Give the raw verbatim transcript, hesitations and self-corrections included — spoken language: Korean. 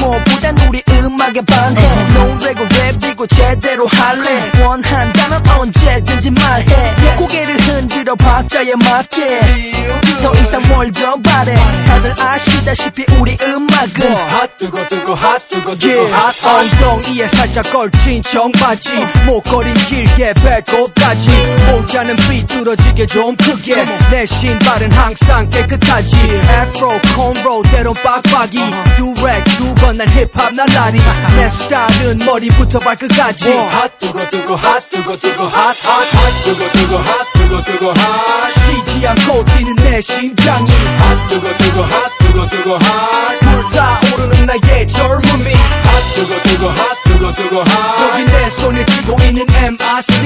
무엇보단 우리 음악에 반해 노래고 랩이고 제대로 할래 원한다면 언제든지 말해 고개를 흔들어 박자에 맞게 더 이상 뭘 더 바래 다들 아시다시피 우리 음악은 핫 뜨거 뜨거 핫 뜨거 뜨거 핫 엉덩이에 살짝 걸친 청바지 목걸이 길게 배꼽까지 모자는 삐뚤어지게 좀 크게 내 신발은 항상 깨끗하지 애프로 콘로 때론 빡빡이 두렉 두 번 난 힙합 날라리 내 스타일은 머리부터 발끝까지 핫 뜨거 뜨거 핫 뜨거 뜨거 핫 핫 핫 뜨거 뜨거 핫 뜨거 뜨거 핫 쉬지 않고 뛰는 내 심장이 핫 뜨거 뜨거 핫 뜨거 뜨거 핫 불타오르는 나의 젊음이 핫 뜨거 뜨거 핫 뜨거 뜨거 핫 여기 내 손을 쥐고 있는 엠아씨